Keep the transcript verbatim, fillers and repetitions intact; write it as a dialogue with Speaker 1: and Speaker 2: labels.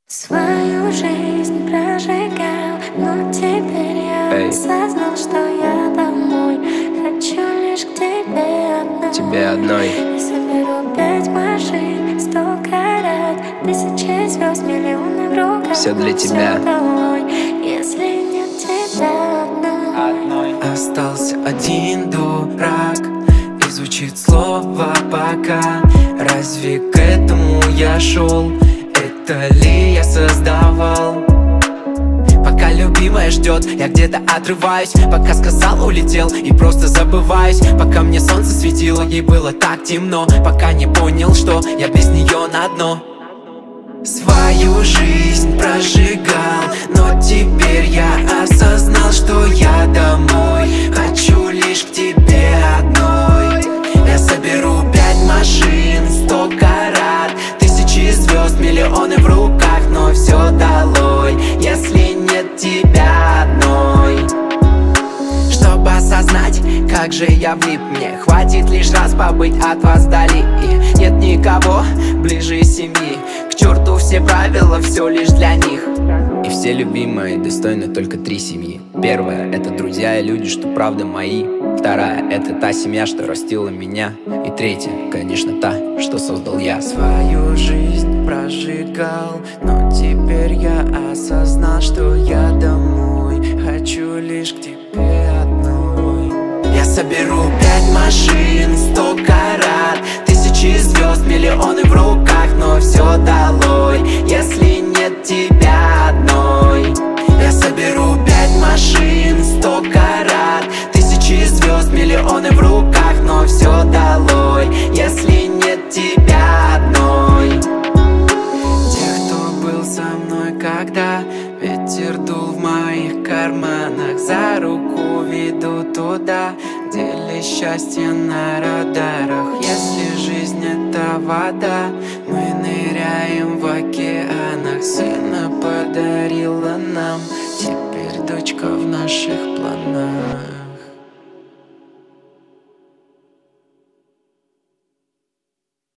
Speaker 1: Свою жизнь прожигал, но теперь я
Speaker 2: Эй.
Speaker 1: осознал, что я домой хочу лишь к тебе одной.
Speaker 2: Тебе одной.
Speaker 1: Я соберу пять машин, сто карат, тысячи звезд, миллионы в руках.
Speaker 2: Все для
Speaker 1: но
Speaker 2: тебя.
Speaker 1: всё долой, если нет тебя одной.
Speaker 3: Остался один дурак, и звучит слово пока. Разве к этому я шел? Это ли я создавал? Пока любимая ждет, я где-то отрываюсь. Пока сказал, улетел и просто забываюсь. Пока мне солнце светило, ей было так темно. Пока не понял, что я без нее на дно. Свою жизнь прожигал, но теперь я осознал, что я домой хочу лишь к тебе одной. Я соберу пять машин, сто карат, тысячи звезд, миллионы в руках, но все долой, если нет тебя одной. Чтобы осознать, как же я влип, мне хватит лишь раз побыть от вас вдали. И нет никого ближе семьи. К черту все правила, все лишь для них.
Speaker 2: И все любимые достойны только три семьи. Первая — это друзья и люди, что правда мои. Вторая — это та семья, что растила меня. И третья, конечно, та, что создал я.
Speaker 3: Свою жизнь прожигал, но теперь я осознал, что я домой хочу лишь к тебе одной. Я соберу пять машин, сто карат, тысячи звезд, миллионы в руках, но все долой, если нет тебя одной. Я соберу пять машин, сто карат, тысячи звезд, миллионы в руках, но все долой, если нет тебя одной. Тех, кто был со мной, когда ветер дул в моих карманах, за руку веду туда, где лишь счастье на радарах. Если жизнь это вода, мы ныряем в океанах. Сына подарила нам, теперь дочка в наших планах.